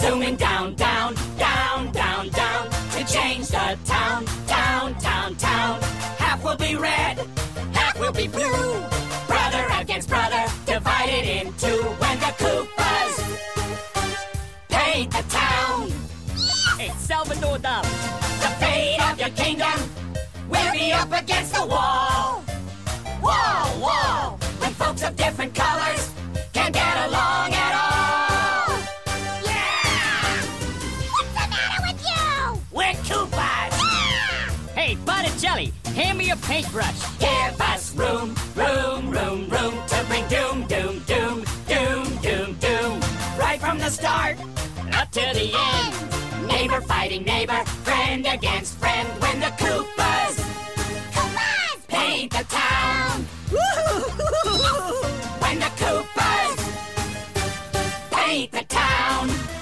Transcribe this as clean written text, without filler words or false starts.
zooming down, down, down, down, down, to change the town, town, town, town. Half will be red, half will be blue. Brother against brother, divided in two. When the Koopas paint the town. Hey, Salvador Dali. The fate of your kingdom will be up against the wall. Wall, wall. When folks of different colors can't get along at all. Yeah! What's the matter with you? We're Koopas. Yeah! Hey, Botticelli, hand me a paintbrush. Give us room, room, room, room to bring doom, doom, doom, doom, doom, doom. Right from the start, up to the end. Neighbor fighting neighbor, friend against friend. When the Koopas paint the town. When the Koopas paint the town.